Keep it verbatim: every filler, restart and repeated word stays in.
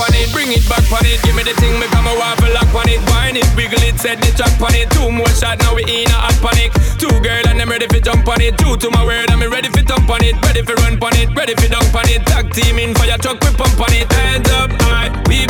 on it, bring it back on it. Give me the thing, me come a waffle lock on it. Wine it, wiggle it, set the track on it. Two more shot, now we in a hot panic. Two girl and I'm ready for jump on it. Two to my word, I'm ready for thump on it. Ready for run on it, ready for dunk on it. Tag team in for your truck, we pump on it. Hands up high, we